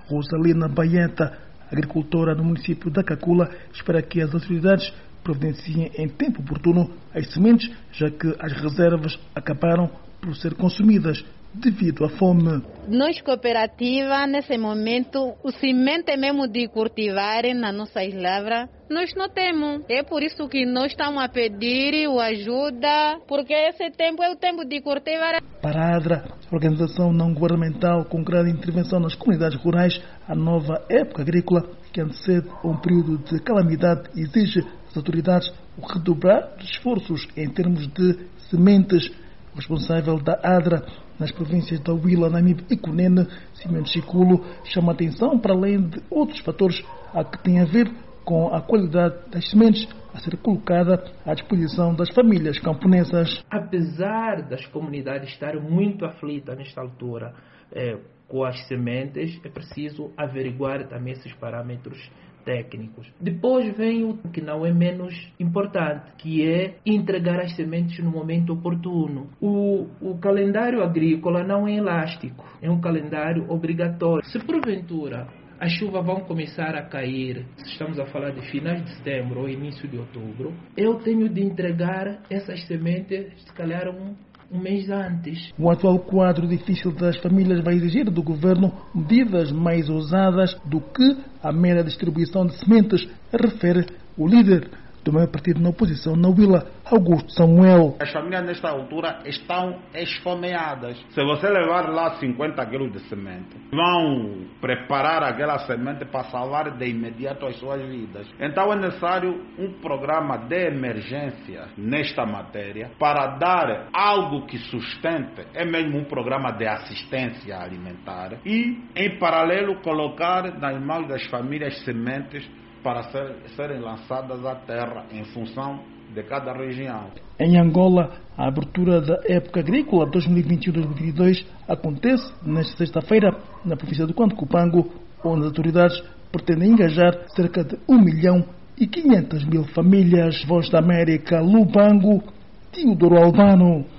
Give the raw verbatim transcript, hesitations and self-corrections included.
Rosalina Baeta, agricultora no município da Cacula, espera que as autoridades providenciem em tempo oportuno as sementes, já que as reservas acabaram por ser consumidas devido à fome. Nós, cooperativa, nesse momento, o semente mesmo de cultivar nas nossas lavras, nós não temos. É por isso que nós estamos a pedir o ajuda, porque esse tempo é o tempo de cultivar. Para a ADRA, organização não governamental com grande intervenção nas comunidades rurais, a nova época agrícola, que antecede um período de calamidade, exige das autoridades o redobrar de esforços em termos de sementes. O responsável da ADRA nas províncias da Huila, Namibe e Cunene, Simões Chiculo, chama a atenção para além de outros fatores a que tem a ver com a qualidade das sementes a ser colocada à disposição das famílias camponesas. Apesar das comunidades estarem muito aflitas nesta altura é, com as sementes, é preciso averiguar também esses parâmetros técnicos. Depois vem o que não é menos importante, que é entregar as sementes no momento oportuno. O, o calendário agrícola não é elástico, é um calendário obrigatório. Se porventura as chuvas vão começar a cair, se estamos a falar de finais de setembro ou início de outubro, eu tenho de entregar essas sementes, se calhar um um mês antes. O atual quadro difícil das famílias vai exigir do governo medidas mais ousadas do que a mera distribuição de sementes, refere o líder do maior partido na oposição na Huila, Augusto Samuel. As famílias nesta altura estão esfomeadas. Se você levar lá cinquenta quilos de semente, vão preparar aquela semente para salvar de imediato as suas vidas. Então é necessário um programa de emergência nesta matéria para dar algo que sustente, é mesmo um programa de assistência alimentar e, em paralelo, colocar nas mãos das famílias sementes para ser, serem lançadas à terra em função de cada região. Em Angola, a abertura da época agrícola dois mil e vinte e um dois mil e vinte e dois acontece nesta sexta-feira na província do Quanto Cupango, onde as autoridades pretendem engajar cerca de um milhão e quinhentas mil famílias. Voz da América, Lubango, Teodoro Albano.